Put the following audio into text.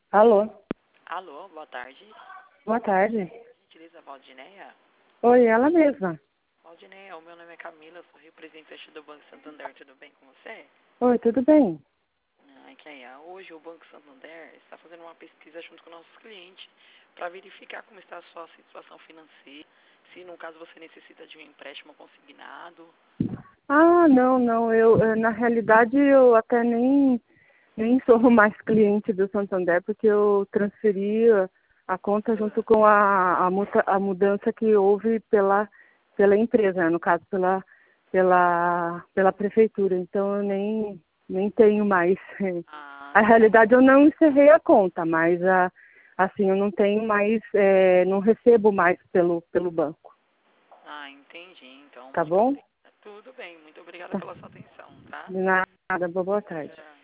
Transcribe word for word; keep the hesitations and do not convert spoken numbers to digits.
Alô? Alô, boa tarde. Boa tarde. Gentileza Valdineia? Oi, ela mesma. Valdineia, o meu nome é Camila, sou representante do Banco Santander, tudo bem com você? Oi, tudo bem? Ah, que é, hoje o Banco Santander está fazendo uma pesquisa junto com nossos clientes para verificar como está a sua situação financeira, se no caso você necessita de um empréstimo consignado. Ah, não, não, eu, eh, na realidade, eu até nem, nem sou mais cliente do Santander, porque eu transferi a a conta junto com a, a, muta- a mudança que houve pela, pela empresa, né? No caso, pela, pela, pela prefeitura, então eu nem, nem tenho mais. Ah, Na realidade, eu não encerrei a conta, mas a, assim, eu não tenho mais, eh, não recebo mais pelo, pelo banco, ah, entendi. Então, tá muito bom? obrigada. Tudo bem, muito obrigada Tá. pela sua atenção, tá? De nada, boa tarde. Tchau.